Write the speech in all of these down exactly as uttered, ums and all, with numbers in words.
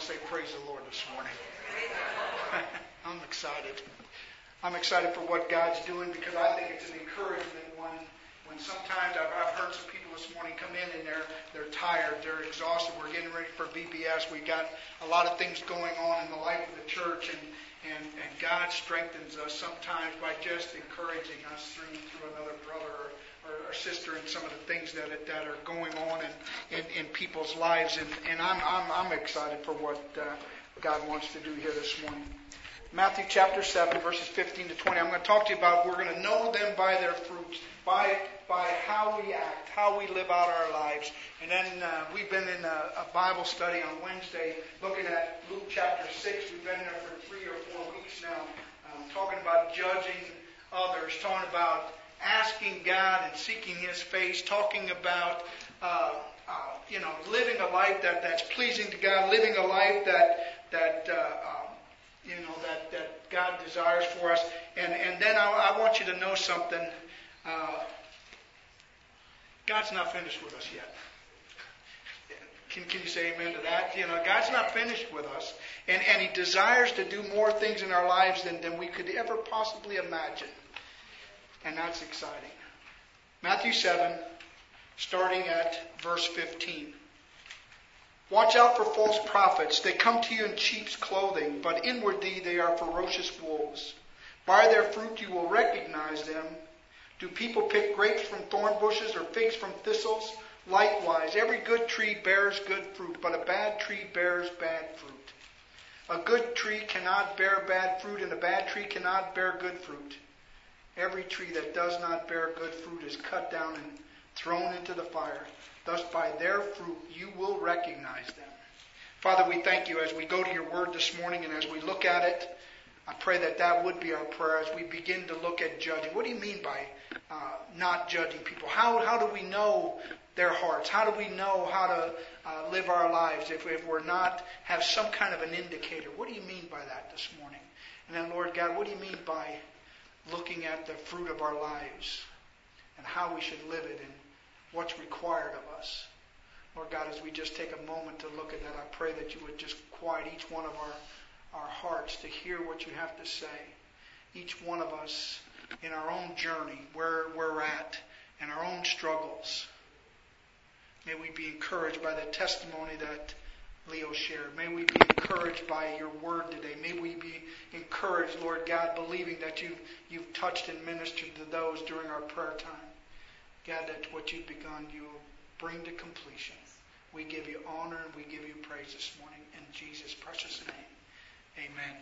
say praise the Lord this morning? I'm excited. I'm excited for what God's doing because I think it's an encouragement when when sometimes I've, I've heard some people this morning come in and they're they're tired, they're exhausted. We're getting ready for V B S. We've got a lot of things going on in the life of the church, and and, and God strengthens us sometimes by just encouraging us through through another brother or, or sister in some of the things that that are going on in, in, in people's lives. And, and I'm I'm I'm excited for what uh, God wants to do here this morning. Matthew chapter seven, verses fifteen to twenty. I'm going to talk to you about we're going to know them by their fruits, by by how we act, how we live out our lives. And then uh, we've been in a, a Bible study on Wednesday looking at Luke chapter six. We've been there for three or four weeks now, um, talking about judging others, talking about asking God and seeking His face, talking about uh, uh, you know living a life that, that's pleasing to God, living a life that that uh, uh, you know that, that God desires for us. And and then I, I want you to know something. Uh, God's not finished with us yet. Can, can you say amen to that? You know, God's not finished with us. And, and He desires to do more things in our lives than, than we could ever possibly imagine. And that's exciting. Matthew seven, starting at verse fifteen. Watch out for false prophets. They come to you in sheep's clothing, but inwardly they are ferocious wolves. By their fruit you will recognize them. Do people pick grapes from thorn bushes or figs from thistles? Likewise, every good tree bears good fruit, but a bad tree bears bad fruit. A good tree cannot bear bad fruit, and a bad tree cannot bear good fruit. Every tree that does not bear good fruit is cut down and thrown into the fire. Thus by their fruit you will recognize them. Father, we thank you as we go to your word this morning and as we look at it. I pray that that would be our prayer as we begin to look at judging. What do you mean by uh, not judging people? How how do we know their hearts? How do we know how to uh, live our lives if, if we're not have some kind of an indicator? What do you mean by that this morning? And then, Lord God, what do you mean by looking at the fruit of our lives and how we should live it and what's required of us? Lord God, as we just take a moment to look at that, I pray that you would just quiet each one of our our hearts to hear what you have to say. Each one of us in our own journey, where we're at, and our own struggles. May we be encouraged by the testimony that Leo shared. May we be encouraged by your word today. May we be encouraged, Lord God, believing that you've, you've touched and ministered to those during our prayer time. God, that what you've begun, you will bring to completion. We give you honor and we give you praise this morning in Jesus' precious name. Amen.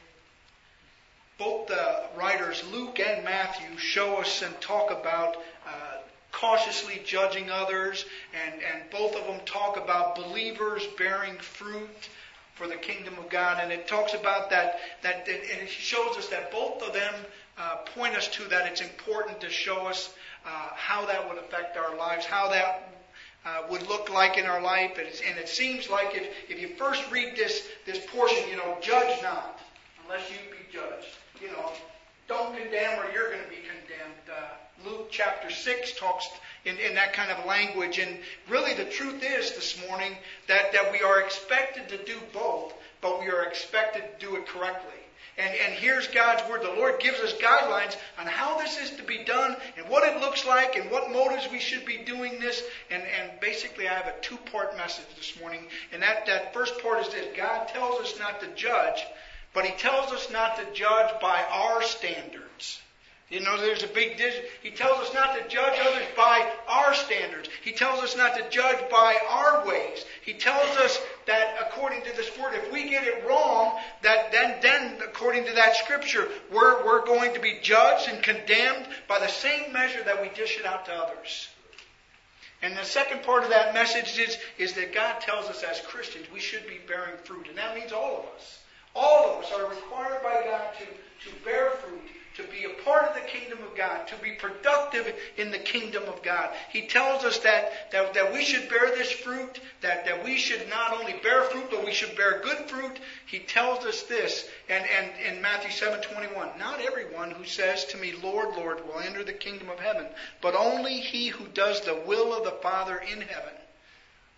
Both the writers, Luke and Matthew, show us and talk about uh, cautiously judging others, and, and both of them talk about believers bearing fruit for the kingdom of God. And it talks about that, that and it shows us that both of them uh, point us to that it's important to show us uh, how that would affect our lives, how that Uh, would look like in our life. And, and it seems like if, if you first read this this portion, you know, judge not, unless you be judged. You know, don't condemn or you're going to be condemned. Uh, Luke chapter six talks in, in that kind of language. And really the truth is this morning that, that we are expected to do both, but we are expected to do it correctly. And, and here's God's word. The Lord gives us guidelines on how this is to be done and what it looks like and what motives we should be doing this. And, and basically I have a two-part message this morning. And that, that first part is this. God tells us not to judge, but He tells us not to judge by our standards. You know, there's a big difference. He tells us not to judge others by our standards. He tells us not to judge by our ways. He tells us that according to this word, if we get it wrong, that then, then according to that scripture, we're, we're going to be judged and condemned by the same measure that we dish it out to others. And the second part of that message is, is that God tells us as Christians we should be bearing fruit. And that means all of us. All of us are required by God to, to bear fruit, to be a part of the kingdom of God, to be productive in the kingdom of God. He tells us that, that, that we should bear this fruit, that, that we should not only bear fruit, but we should bear good fruit. He tells us this, and, and in Matthew seven twenty-one, not everyone who says to me, Lord, Lord, will enter the kingdom of heaven, but only he who does the will of the Father in heaven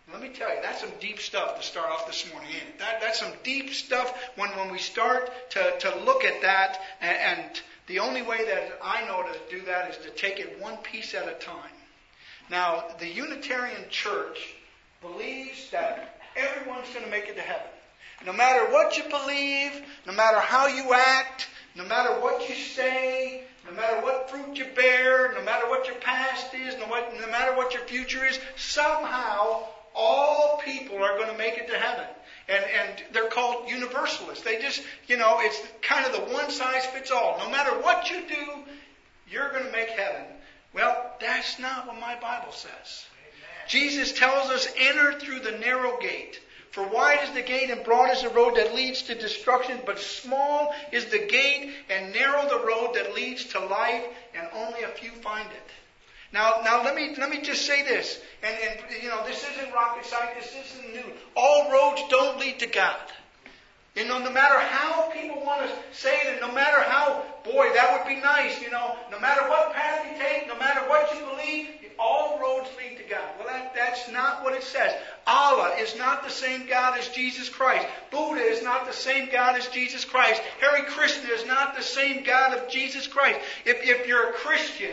Let me tell you, that's some deep stuff to start off this morning. Ain't it? That, that's some deep stuff when, when we start to, to look at that. And, and the only way that I know to do that is to take it one piece at a time. Now, the Unitarian Church believes that everyone's going to make it to heaven. No matter what you believe, no matter how you act, no matter what you say, no matter what fruit you bear, no matter what your past is, no, what, no matter what your future is, somehow all people are going to make it to heaven. And, and they're called universalists. They just, you know, it's kind of the one size fits all. No matter what you do, you're going to make heaven. Well, that's not what my Bible says. Amen. Jesus tells us, enter through the narrow gate. For wide is the gate and broad is the road that leads to destruction, but small is the gate and narrow the road that leads to life, and only a few find it. Now, now let me let me just say this, and, and you know, this isn't rocket science, this isn't new. All roads don't lead to God. You know, no matter how people want to say it, and no matter how, boy, that would be nice, you know, no matter what path you take, no matter what you believe, all roads lead to God. Well, that, that's not what it says. Allah is not the same God as Jesus Christ. Buddha is not the same God as Jesus Christ. Hare Krishna is not the same God of Jesus Christ. If, if you're a Christian,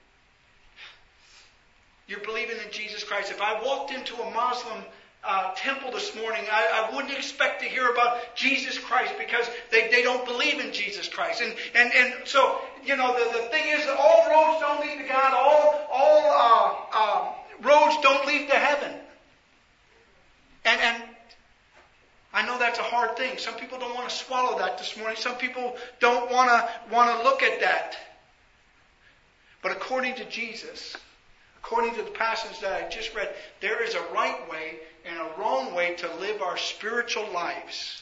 you're believing in Jesus Christ. If I walked into a Muslim Uh, temple this morning, I, I wouldn't expect to hear about Jesus Christ because they, they don't believe in Jesus Christ. And and, and so, you know, the, the thing is that all roads don't lead to God. All, all uh, uh, roads don't lead to heaven. And, and I know that's a hard thing. Some people don't want to swallow that this morning. Some people don't want to want to look at that. But according to Jesus, according to the passage that I just read, there is a right way and a wrong way to live our spiritual lives.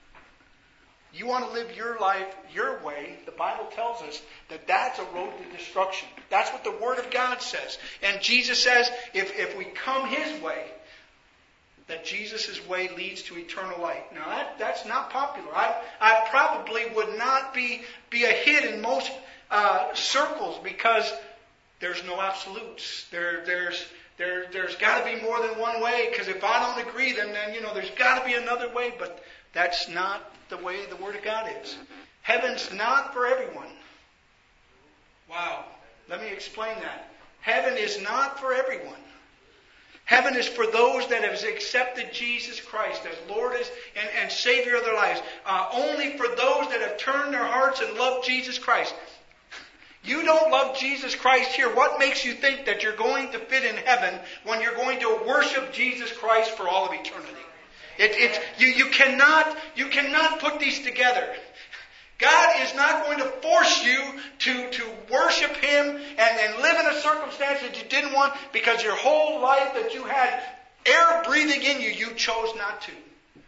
You want to live your life your way, the Bible tells us that that's a road to destruction. That's what the Word of God says. And Jesus says, if, if we come His way, that Jesus' way leads to eternal life. Now, that, that's not popular. I, I probably would not be, be a hit in most uh, circles because there's no absolutes. There, there's, there, there's got to be more than one way. Because if I don't agree, then, then you know, there's got to be another way. But that's not the way the Word of God is. Heaven's not for everyone. Wow. Let me explain that. Heaven is not for everyone. Heaven is for those that have accepted Jesus Christ as Lord and, and Savior of their lives. Uh, only for those that have turned their hearts and loved Jesus Christ. You don't love Jesus Christ here. What makes you think that you're going to fit in heaven when you're going to worship Jesus Christ for all of eternity? It, it's, you, you cannot, you cannot put these together. God is not going to force you to, to worship Him and, and live in a circumstance that you didn't want because your whole life that you had air breathing in you, you chose not to.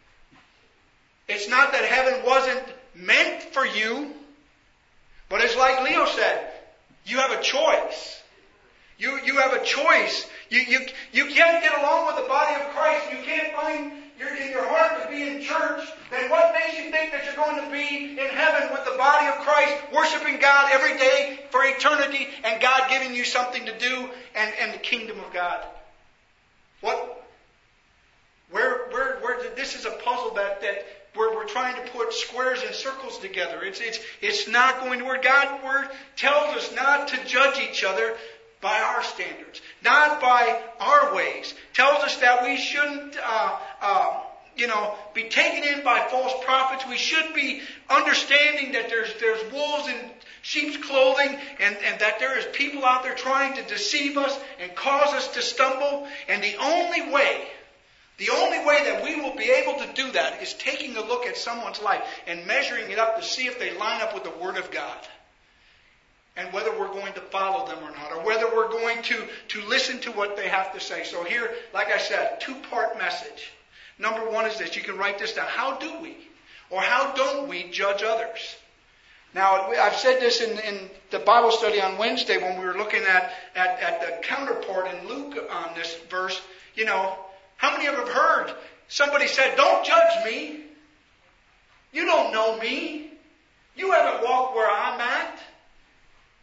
It's not that heaven wasn't meant for you. But it's like Leo said, you have a choice. You you have a choice. You you you can't get along with the body of Christ. You can't find your, in your heart to be in church. Then what makes you think that you're going to be in heaven with the body of Christ, worshiping God every day for eternity, and God giving you something to do and, and the kingdom of God? What? Where where where? This is a puzzle that that. Where we're trying to put squares and circles together. It's it's it's not going to work. God's Word tells us not to judge each other by our standards, not by our ways. Tells us that we shouldn't, uh, uh, you know, be taken in by false prophets. We should be understanding that there's there's wolves in sheep's clothing, and, and that there is people out there trying to deceive us and cause us to stumble. And the only way. The only way that we will be able to do that is taking a look at someone's life and measuring it up to see if they line up with the Word of God. And whether we're going to follow them or not, or whether we're going to, to listen to what they have to say. So here, like I said, two-part message. Number one is this. You can write this down. How do we, or how don't we judge others? Now, I've said this in, in the Bible study on Wednesday when we were looking at, at, at the counterpart in Luke on this verse. You know, how many of you have heard somebody said, don't judge me. You don't know me. You haven't walked where I'm at.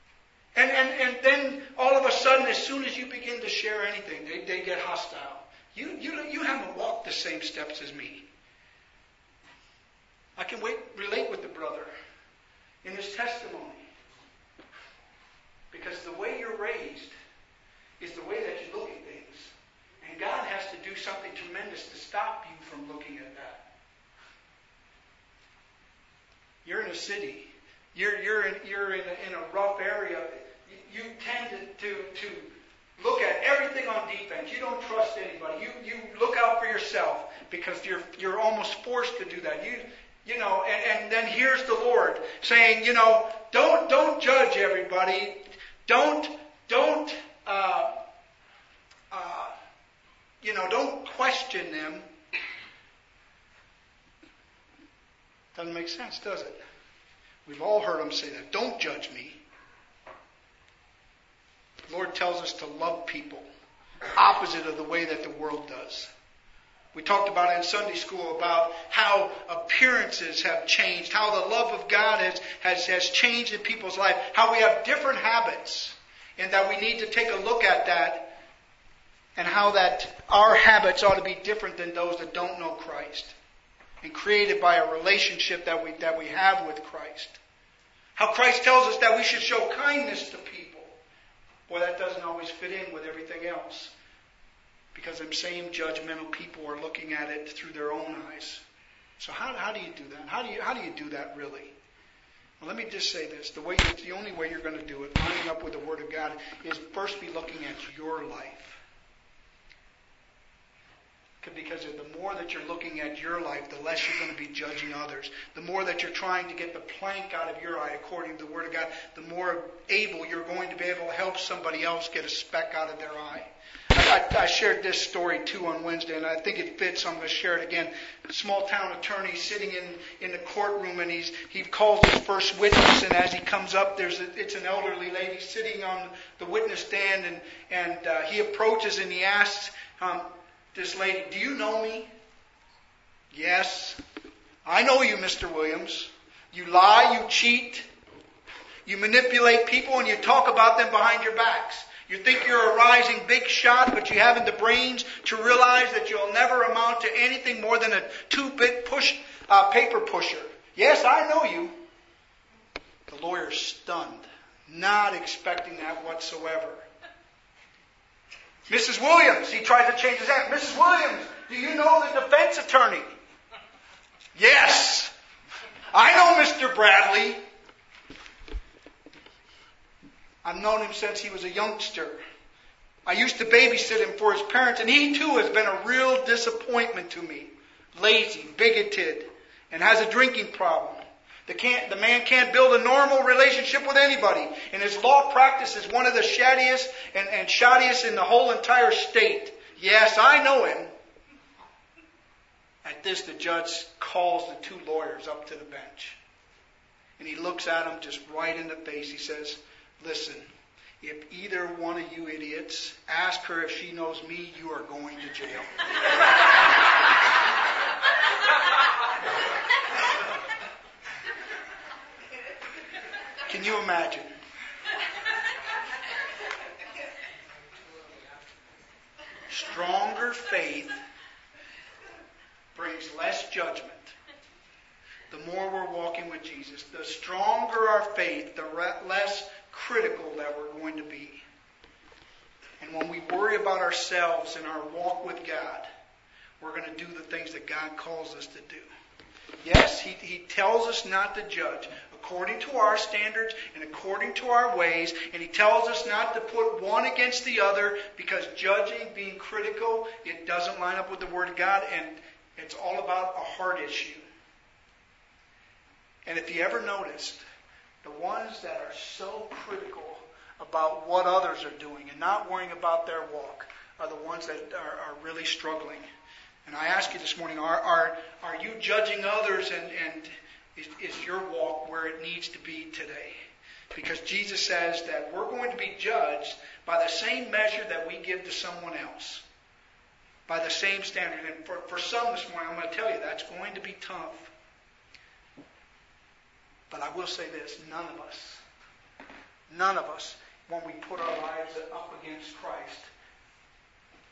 And, and, and then all of a sudden, as soon as you begin to share anything, they, they get hostile. You, you, you haven't walked the same steps as me. I can wait, relate with the brother in his testimony. Because the way you're raised is the way that you look at things. And God has to do something tremendous to stop you from looking at that. You're in a city. You're, you're, in, you're in, a, in a rough area. You, you tend to, to, to look at everything on defense. You don't trust anybody. You, you look out for yourself because you're, you're almost forced to do that. You, you know, and, and then here's the Lord saying, you know, don't, don't judge everybody. Don't, don't, uh, uh, you know, don't question them. Doesn't make sense, does it? We've all heard him say that. Don't judge me. The Lord tells us to love people, opposite of the way that the world does. We talked about it in Sunday school about how appearances have changed, how the love of God has, has, has changed in people's life, how we have different habits, and that we need to take a look at that, and how that our habits ought to be different than those that don't know Christ, and created by a relationship that we that we have with Christ. How Christ tells us that we should show kindness to people. Boy, that doesn't always fit in with everything else. Because them same judgmental people are looking at it through their own eyes. So how, how do you do that? How do you how do you do that really? Well, let me just say this: the way the only way you're going to do it, lining up with the Word of God, is first be looking at your life. Because the more that you're looking at your life, the less you're going to be judging others. The more that you're trying to get the plank out of your eye, according to the Word of God, the more able you're going to be able to help somebody else get a speck out of their eye. I, I, I shared this story too on Wednesday, and I think it fits, so I'm going to share it again. A small town attorney sitting in, in the courtroom, and he's he calls his first witness, and as he comes up, there's a, it's an elderly lady sitting on the witness stand, and, and uh, he approaches and he asks, um, this lady, do you know me? Yes. I know you, Mister Williams. You lie, you cheat, you manipulate people, and you talk about them behind your backs. You think you're a rising big shot, but you haven't the brains to realize that you'll never amount to anything more than a two-bit push, uh, paper pusher. Yes, I know you. The lawyer's stunned, not expecting that whatsoever. Missus Williams, he tries to change his answer. Missus Williams, do you know the defense attorney? Yes. I know Mister Bradley. I've known him since he was a youngster. I used to babysit him for his parents, and he too has been a real disappointment to me. Lazy, bigoted, and has a drinking problem. The, can't, the man can't build a normal relationship with anybody. And his law practice is one of the shadiest and, and shoddiest in the whole entire state. Yes, I know him. At this, the judge calls the two lawyers up to the bench. And he looks at them just right in the face. He says, listen, if either one of you idiots ask her if she knows me, you are going to jail. Can you imagine? Stronger faith brings less judgment. The more we're walking with Jesus, the stronger our faith, the less critical that we're going to be. And when we worry about ourselves and our walk with God, we're going to do the things that God calls us to do. Yes, he, he tells us not to judge according to our standards and according to our ways. And he tells us not to put one against the other, because judging, being critical, it doesn't line up with the Word of God, and it's all about a heart issue. And if you ever noticed, the ones that are so critical about what others are doing and not worrying about their walk are the ones that are, are really struggling. And I ask you this morning, are are, are you judging others, and, and is, is your walk where it needs to be today? Because Jesus says that we're going to be judged by the same measure that we give to someone else. By the same standard. And for, for some this morning, I'm going to tell you, that's going to be tough. But I will say this, none of us, none of us, when we put our lives up against Christ,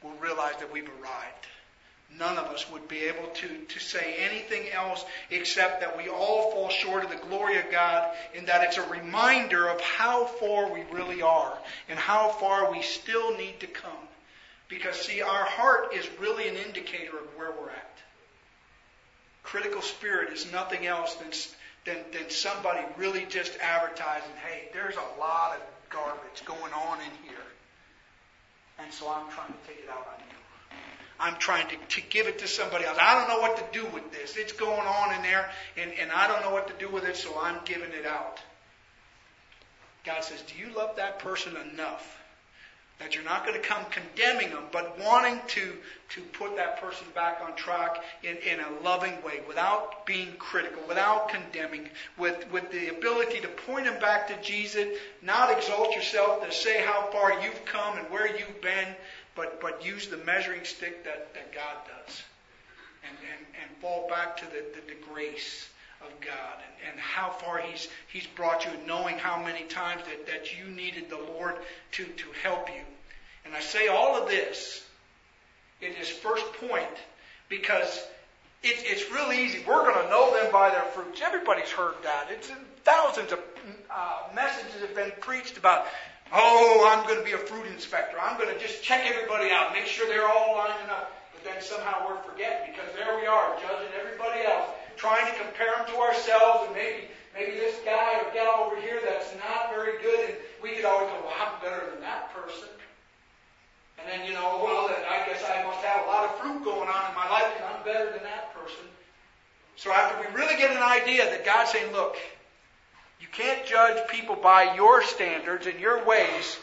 will realize that we've arrived. None of us would be able to, to say anything else except that we all fall short of the glory of God, and that it's a reminder of how far we really are and how far we still need to come. Because, see, our heart is really an indicator of where we're at. Critical spirit is nothing else than, than, than somebody really just advertising, hey, there's a lot of garbage going on in here. And so I'm trying to take it out on you. I'm trying to, to give it to somebody else. I don't know what to do with this. It's going on in there, and, and I don't know what to do with it, so I'm giving it out. God says, do you love that person enough that you're not going to come condemning them, but wanting to, to put that person back on track in, in a loving way, without being critical, without condemning, with, with the ability to point them back to Jesus, not exalt yourself to say how far you've come and where you've been, but, but use the measuring stick that, that God does. And, and, and fall back to the, the, the grace of God and, and how far He's He's brought you, and knowing how many times that, that you needed the Lord to, to help you. And I say all of this in His first point because it's it's really easy. We're going to know them by their fruits. Everybody's heard that. It's thousands of uh, messages have been preached about, oh, I'm going to be a fruit inspector. I'm going to just check everybody out, make sure they're all lining up. But then somehow we're forgetting, because there we are, judging everybody else, trying to compare them to ourselves, and maybe maybe this guy or gal over here that's not very good, and we could always go, well, I'm better than that person. And then, you know, well, I guess I must have a lot of fruit going on in my life because I'm better than that person. So after we really get an idea that God's saying, look, you can't judge people by your standards and your ways,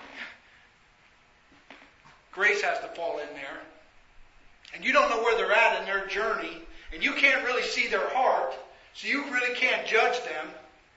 grace has to fall in there. And you don't know where they're at in their journey, and you can't really see their heart, so you really can't judge them.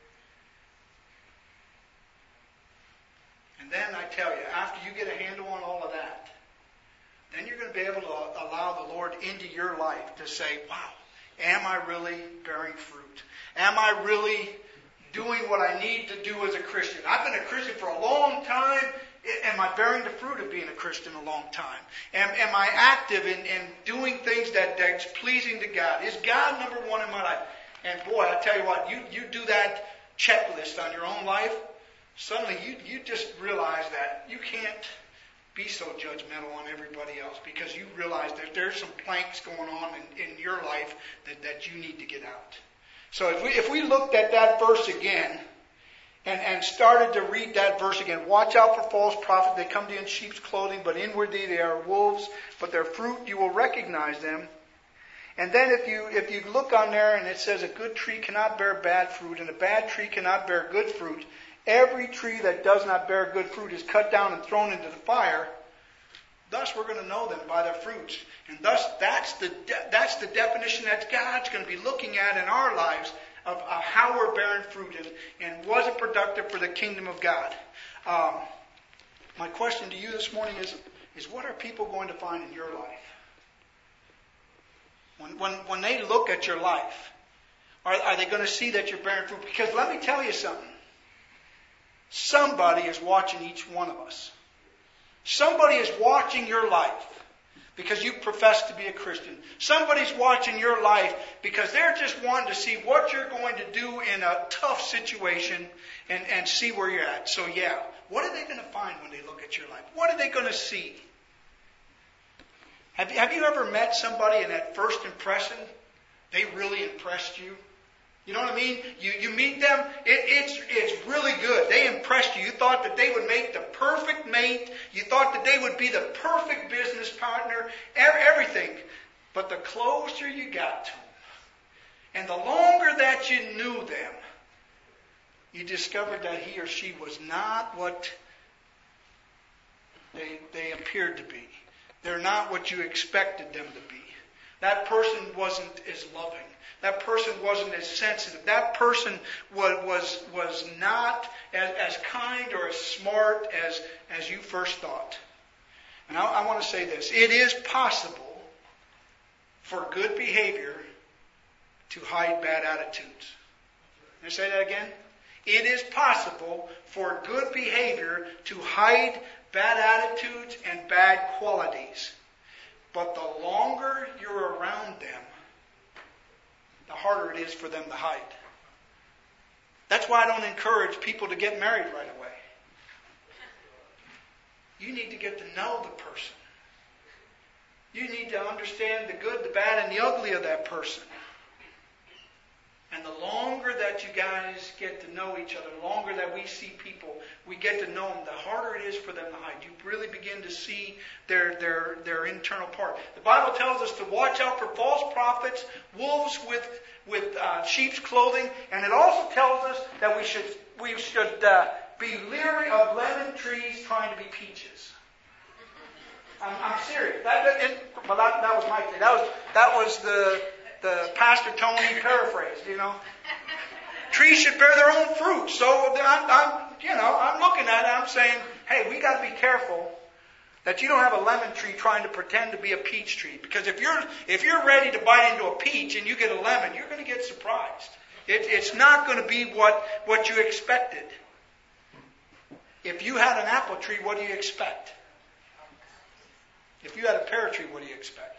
And then I tell you, after you get a handle on all of that, then you're going to be able to allow the Lord into your life to say, wow, am I really bearing fruit? Am I really doing what I need to do as a Christian? I've been a Christian for a long time. Am I bearing the fruit of being a Christian a long time? Am, am I active in, in doing things that, that's pleasing to God? Is God number one in my life? And boy, I tell you what, you, you do that checklist on your own life, suddenly you, you just realize that you can't be so judgmental on everybody else, because you realize that there's some planks going on in, in your life that, that you need to get out. So if we, if we looked at that verse again, And, and started to read that verse again. Watch out for false prophets. They come to you in sheep's clothing, but inwardly they are wolves. But their fruit, you will recognize them. And then if you if you look on there and it says a good tree cannot bear bad fruit, and a bad tree cannot bear good fruit. Every tree that does not bear good fruit is cut down and thrown into the fire. Thus we're going to know them by their fruits. And thus that's the de- that's the definition that God's going to be looking at in our lives. Of, of how we're bearing fruit, and, and was it productive for the kingdom of God? Um, my question to you this morning is, is what are people going to find in your life? When, when, when they look at your life, are, are they going to see that you're bearing fruit? Because let me tell you something. Somebody is watching each one of us. Somebody is watching your life. Because you profess to be a Christian. Somebody's watching your life because they're just wanting to see what you're going to do in a tough situation and, and see where you're at. So yeah, what are they going to find when they look at your life? What are they going to see? Have you, have you ever met somebody and at first impression, they really impressed you? You know what I mean? You you meet them, it, it's it's really good. They impressed you. You thought that they would make the perfect mate. You thought that they would be the perfect business partner, everything. But the closer you got to them, and the longer that you knew them, you discovered that he or she was not what they they appeared to be. They're not what you expected them to be. That person wasn't as loving. That person wasn't as sensitive. That person was was, was not as, as kind or as smart as, as you first thought. And I, I want to say this. It is possible for good behavior to hide bad attitudes. Can I say that again? It is possible for good behavior to hide bad attitudes, and bad qualities. But the longer you're around them, the harder it is for them to hide. That's why I don't encourage people to get married right away. You need to get to know the person. You need to understand the good, the bad, and the ugly of that person. And the longer that you guys get to know each other, the longer that we see people, we get to know them, the harder it is for them to hide. You really begin to see their, their, their internal part. The Bible tells us to watch out for false prophets, wolves with, with uh, sheep's clothing, and it also tells us that we should, we should uh, be leery of lemon trees trying to be peaches. I'm, I'm serious. That, that, it, well, that, that was my thing. That was, that was the... The Pastor Tony paraphrased, you know. Trees should bear their own fruit. So I'm, I'm, you know, I'm looking at it. I'm saying, hey, we got to be careful that you don't have a lemon tree trying to pretend to be a peach tree. Because if you're if you're ready to bite into a peach and you get a lemon, you're going to get surprised. It, it's not going to be what what you expected. If you had an apple tree, what do you expect? If you had a pear tree, what do you expect?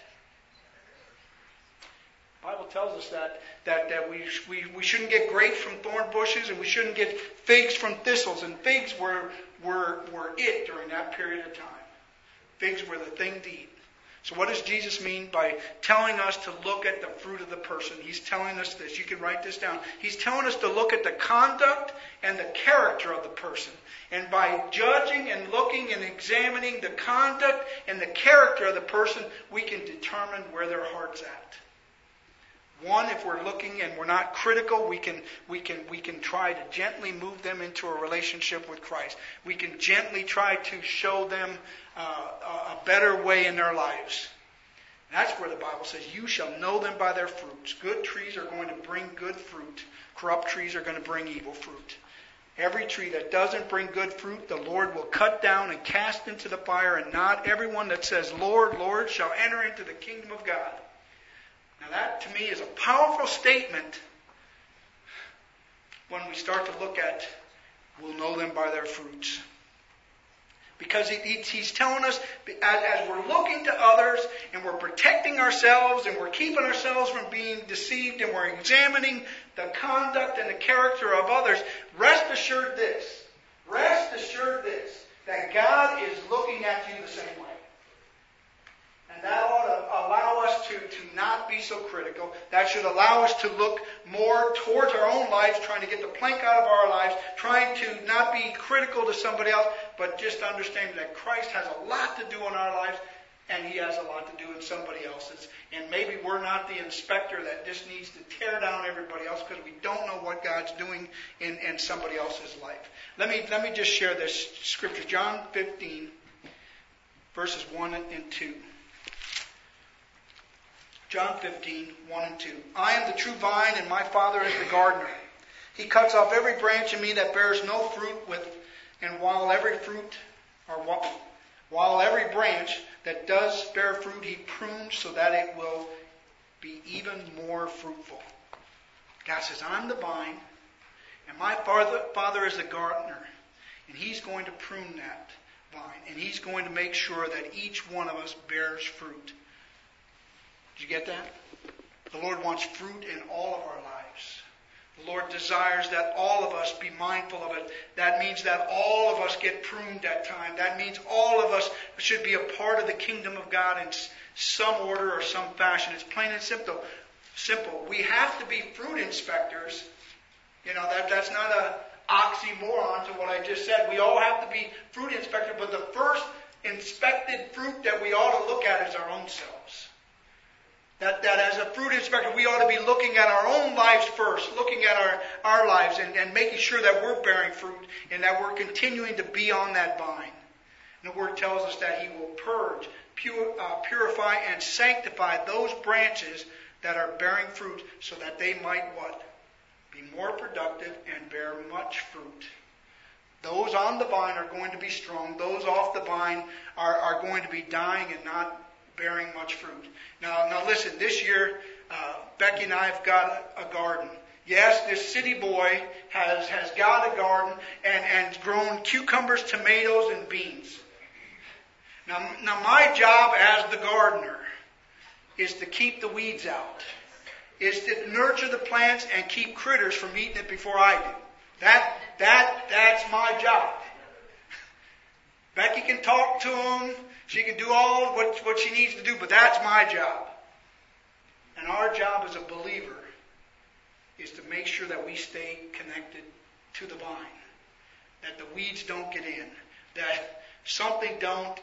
The Bible tells us that that, that we, we we shouldn't get grapes from thorn bushes, and we shouldn't get figs from thistles. And figs were were were it during that period of time. Figs were the thing to eat. So what does Jesus mean by telling us to look at the fruit of the person? He's telling us this. You can write this down. He's telling us to look at the conduct and the character of the person. And by judging and looking and examining the conduct and the character of the person, we can determine where their heart's at. One, if we're looking and we're not critical, we can we can we can try to gently move them into a relationship with Christ. We can gently try to show them uh, a better way in their lives. That's where the Bible says, "You shall know them by their fruits." Good trees are going to bring good fruit. Corrupt trees are going to bring evil fruit. Every tree that doesn't bring good fruit, the Lord will cut down and cast into the fire, and not everyone that says, "Lord, Lord," shall enter into the kingdom of God. Now that, to me, is a powerful statement when we start to look at, we'll know them by their fruits. Because he, he, he's telling us, as, as we're looking to others, and we're protecting ourselves, and we're keeping ourselves from being deceived, and we're examining the conduct and the character of others, rest assured this, rest assured this, that God is looking at you the same way. And that ought to allow us to, to not be so critical. That should allow us to look more towards our own lives, trying to get the plank out of our lives, trying to not be critical to somebody else, but just understand that Christ has a lot to do in our lives, and He has a lot to do in somebody else's. And maybe we're not the inspector that just needs to tear down everybody else because we don't know what God's doing in, in somebody else's life. Let me, let me just share this scripture. John fifteen, verses one and two. John fifteen, one and two. I am the true vine, and my Father is the gardener. He cuts off every branch in me that bears no fruit, with, and while every fruit, or while every branch that does bear fruit, He prunes so that it will be even more fruitful. God says, I'm the vine, and my Father, Father is the gardener, and He's going to prune that vine, and He's going to make sure that each one of us bears fruit. Did you get that? The Lord wants fruit in all of our lives. The Lord desires that all of us be mindful of it. That means that all of us get pruned at time. That means all of us should be a part of the kingdom of God in some order or some fashion. It's plain and simple. Simple. We have to be fruit inspectors. You know, that, that's not an oxymoron to what I just said. We all have to be fruit inspectors, but the first inspected fruit that we ought to look at is our own selves. That, that as a fruit inspector, we ought to be looking at our own lives first, looking at our, our lives and, and making sure that we're bearing fruit and that we're continuing to be on that vine. And the Word tells us that He will purge, pure, uh, purify, and sanctify those branches that are bearing fruit so that they might what? Be more productive and bear much fruit. Those on the vine are going to be strong. Those off the vine are, are going to be dying and not bearing much fruit. Now, now listen, this year, uh, Becky and I have got a, a garden. Yes, this city boy has, has got a garden and, and grown cucumbers, tomatoes, and beans. Now, now my job as the gardener is to keep the weeds out, is to nurture the plants and keep critters from eating it before I do. That, that, that's my job. Becky can talk to them. She can do all what, what she needs to do, but that's my job. And our job as a believer is to make sure that we stay connected to the vine, that the weeds don't get in, that something don't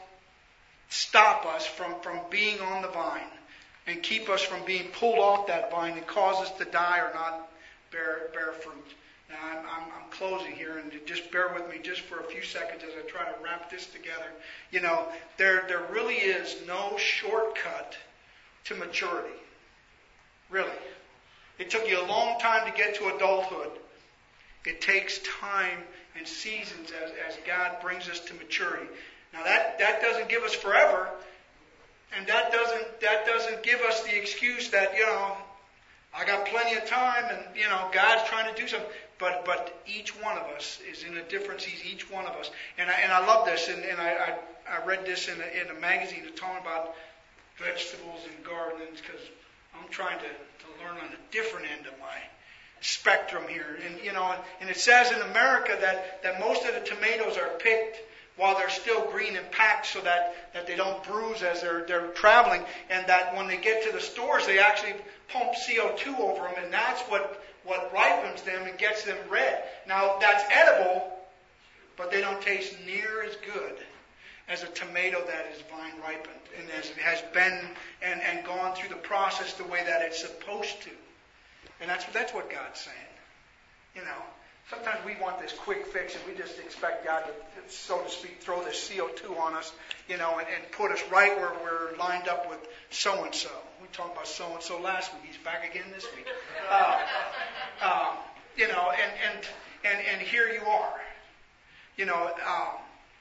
stop us from, from being on the vine and keep us from being pulled off that vine and cause us to die or not bear, bear fruit. Now, I'm, I'm, I'm closing here, and just bear with me just for a few seconds as I try to wrap this together. You know, there there really is no shortcut to maturity. Really. It took you a long time to get to adulthood. It takes time and seasons as, as God brings us to maturity. Now, that, that doesn't give us forever, and that doesn't that doesn't give us the excuse that, you know, I got plenty of time, and, you know, God's trying to do something. But but each one of us is in a different season, each one of us. And I, and I love this, and, and I, I, I read this in a, in a magazine that's talking about vegetables and gardens, because I'm trying to, to learn on a different end of my spectrum here. And, you know, and it says in America that, that most of the tomatoes are picked while they're still green and packed so that, that they don't bruise as they're, they're traveling, and that when they get to the stores, they actually pump C O two over them, and that's what, what ripens them and gets them red. Now, that's edible, but they don't taste near as good as a tomato that is vine ripened and as it has been and, and gone through the process the way that it's supposed to. And that's, that's what God's saying. You know, sometimes we want this quick fix and we just expect God to, so to speak, throw this C O two on us, you know, and, and put us right where we're lined up with so-and-so. We talked about so-and-so last week. He's back again this week. Uh, um, you know, and, and, and, and here you are. You know, um,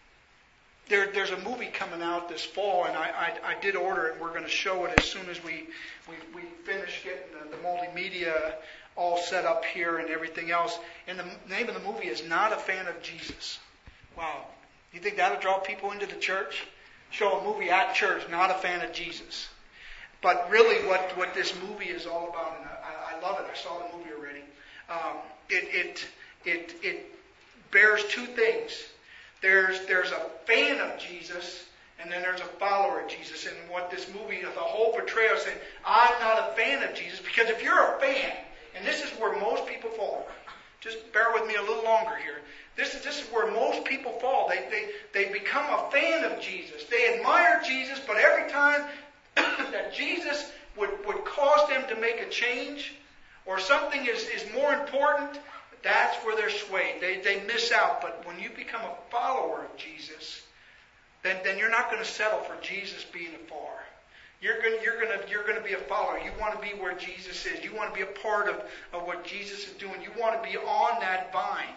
there, there's a movie coming out this fall, and I, I, I did order it. We're going to show it as soon as we, we, we finish getting the, the multimedia all set up here and everything else. And the name of the movie is Not a Fan of Jesus. Wow. You think that'll draw people into the church? Show a movie at church, Not a Fan of Jesus. But really what, what this movie is all about, and I, I love it. I saw the movie already. Um, it, it, it, it bears two things. There's, there's a fan of Jesus, and then there's a follower of Jesus. And what this movie, the whole portrayal is saying, I'm not a fan of Jesus, because if you're a fan, and this is where most people fall. Just bear with me a little longer here. This is this is where most people fall. They they they become a fan of Jesus. They admire Jesus, but every time that Jesus would, would cause them to make a change, or something is, is more important, that's where they're swayed. They they miss out. But when you become a follower of Jesus, then, then you're not going to settle for Jesus being afar. You're going, you're going to, you're going to be a follower. You want to be where Jesus is. You want to be a part of, of what Jesus is doing. You want to be on that vine.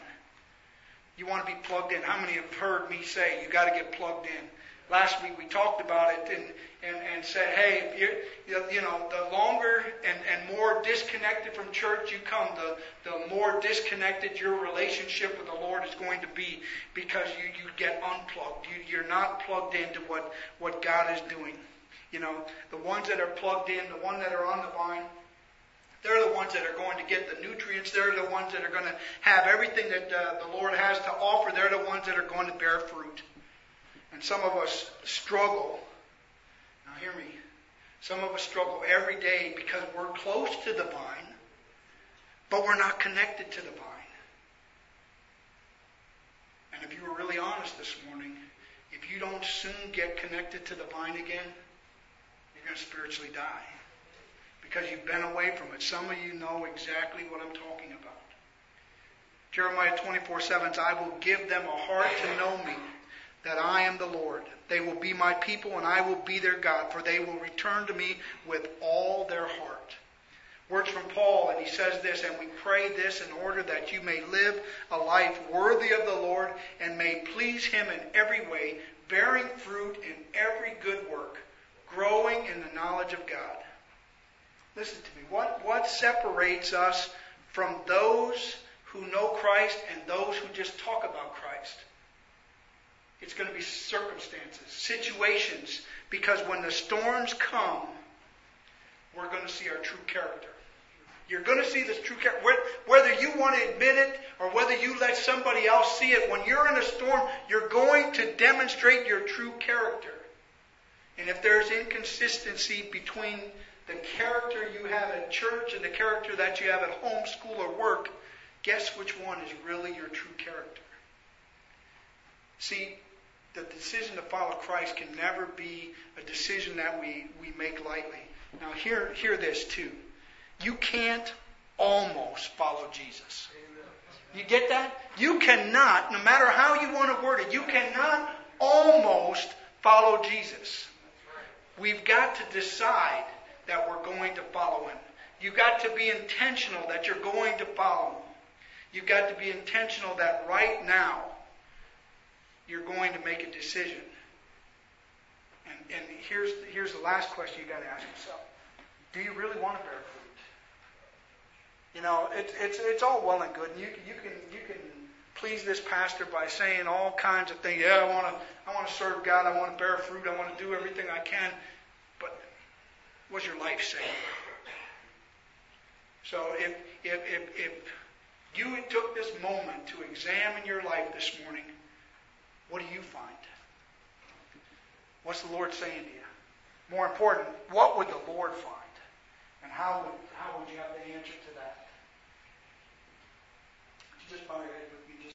You want to be plugged in. How many have heard me say, you got to get plugged in? Last week we talked about it and, and, and said, hey, you're, you know, the longer and, and more disconnected from church you come, the, the more disconnected your relationship with the Lord is going to be, because you, you get unplugged. You, you're not plugged into what, what God is doing. You know, the ones that are plugged in, the ones that are on the vine, they're the ones that are going to get the nutrients. They're the ones that are going to have everything that uh, the Lord has to offer. They're the ones that are going to bear fruit. And some of us struggle. Now hear me. Some of us struggle every day because we're close to the vine, but we're not connected to the vine. And if you were really honest this morning, if you don't soon get connected to the vine again, you're going to spiritually die, because you've been away from it. Some of you know exactly what I'm talking about. Jeremiah twenty-four seven says, I will give them a heart to know me, that I am the Lord. They will be my people, and I will be their God, for they will return to me with all their heart. Words from Paul, and he says this, and we pray this in order that you may live a life worthy of the Lord and may please Him in every way, bearing fruit in every good work, growing in the knowledge of God. Listen to me. What, what separates us from those who know Christ and those who just talk about Christ? It's going to be circumstances, situations, because when the storms come, we're going to see our true character. You're going to see this true character. Whether you want to admit it or whether you let somebody else see it, when you're in a storm, you're going to demonstrate your true character. And if there's inconsistency between the character you have at church and the character that you have at home, school, or work, guess which one is really your true character? See, the decision to follow Christ can never be a decision that we, we make lightly. Now, hear, hear this too. You can't almost follow Jesus. You get that? You cannot, no matter how you want to word it, you cannot almost follow Jesus. We've got to decide that we're going to follow Him. You've got to be intentional that you're going to follow Him. You've got to be intentional that right now you're going to make a decision. And, and here's, here's the last question you've got to ask yourself. Do you really want to bear fruit? You know, it, it's it's all well and good. And you, you can you can please this pastor by saying all kinds of things. Yeah, I want to I want to serve God. I want to bear fruit. I want to do everything I can. But what's your life saying? So if if if, if you took this moment to examine your life this morning, what do you find? What's the Lord saying to you? More important, what would the Lord find? And how would how would you have the answer to that? Just bow your head with me.